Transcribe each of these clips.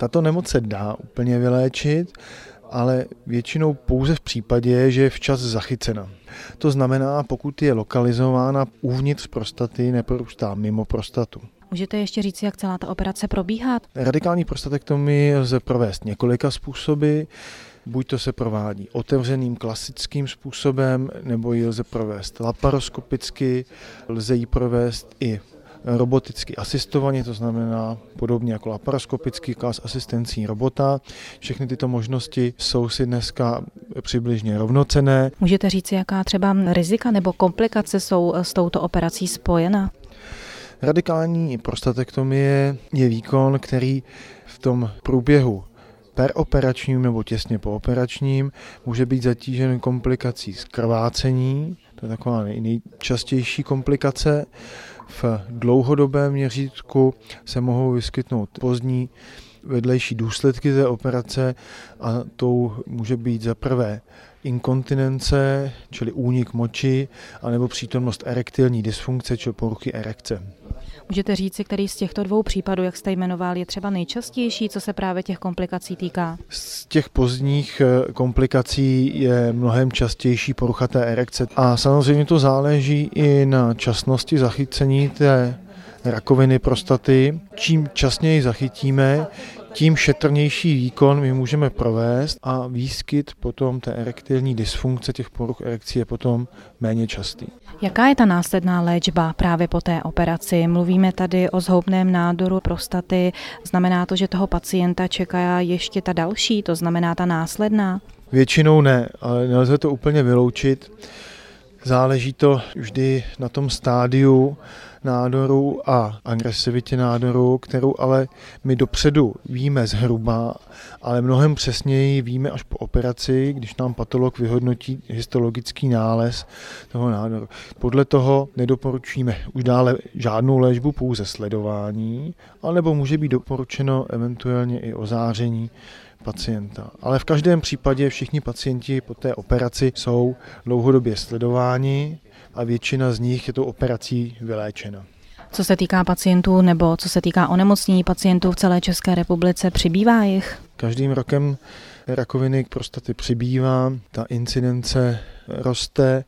Tato nemoc se dá úplně vyléčit, ale většinou pouze v případě, že je včas zachycena. To znamená, pokud je lokalizována uvnitř prostaty, neporůstá mimo prostatu. Můžete ještě říct, jak celá ta operace probíhá? Radikální prostatektomii lze provést několika způsoby. Buď to se provádí otevřeným klasickým způsobem, nebo ji lze provést laparoskopicky, lze ji provést i roboticky asistovaně, to znamená podobně jako laparoskopický s asistencí robota. Všechny tyto možnosti jsou si dneska přibližně rovnocenné. Můžete říct, jaká třeba rizika nebo komplikace jsou s touto operací spojena? Radikální prostatektomie je výkon, který v tom průběhu peroperačním nebo těsně pooperačním může být zatížen komplikací z krvácení, to je taková nejčastější komplikace. V dlouhodobém měřítku se mohou vyskytnout pozdní vedlejší důsledky té operace a tou může být za prvé inkontinence, čili únik moči, anebo přítomnost erektilní dysfunkce, čili poruchy erekce. Můžete říci, který z těchto dvou případů, jak jste jmenoval, je třeba nejčastější, co se právě těch komplikací týká? Z těch pozdních komplikací je mnohem častější porucha té erekce a samozřejmě to záleží i na časnosti zachycení té rakoviny prostaty. Čím časněji zachytíme, tím šetrnější výkon my můžeme provést a výskyt potom té erektilní dysfunkce těch poruch erekcí je potom méně častý. Jaká je ta následná léčba právě po té operaci? Mluvíme tady o zhoubném nádoru prostaty. Znamená to, že toho pacienta čeká ještě ta další, to znamená ta následná? Většinou ne, ale nelze to úplně vyloučit. Záleží to vždy na tom stádiu nádoru a agresivitě nádoru, kterou ale my dopředu víme zhruba, ale mnohem přesněji víme až po operaci, když nám patolog vyhodnotí histologický nález toho nádoru. Podle toho nedoporučíme už dále žádnou léčbu, pouze sledování, alebo může být doporučeno eventuálně i ozáření pacienta. Ale v každém případě všichni pacienti po té operaci jsou dlouhodobě sledováni a většina z nich je tou operací vyléčena. Co se týká pacientů nebo co se týká onemocnění pacientů v celé České republice, přibývá jich? Každým rokem rakoviny prostaty přibývá, ta incidence roste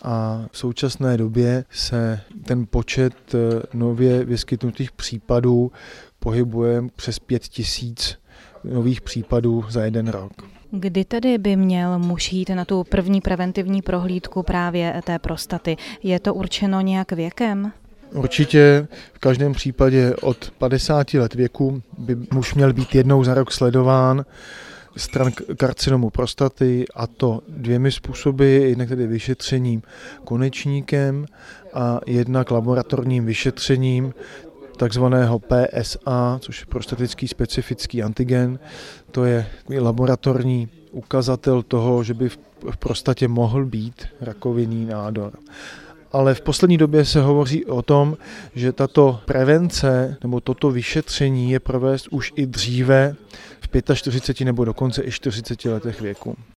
a v současné době se ten počet nově vyskytnutých případů pohybuje přes 5 000 nových případů za jeden rok. Kdy tedy by měl muž jít na tu první preventivní prohlídku právě té prostaty? Je to určeno nějak věkem? Určitě v každém případě od 50 let věku by muž měl být jednou za rok sledován stran karcinomu prostaty, a to 2 způsoby, jednak tedy vyšetřením konečníkem a jednak laboratorním vyšetřením takzvaného PSA, což je prostatický specifický antigen. To je laboratorní ukazatel toho, že by v prostatě mohl být rakovinný nádor. Ale v poslední době se hovoří o tom, že tato prevence nebo toto vyšetření je provést už i dříve v 45 nebo dokonce i 40 letech věku.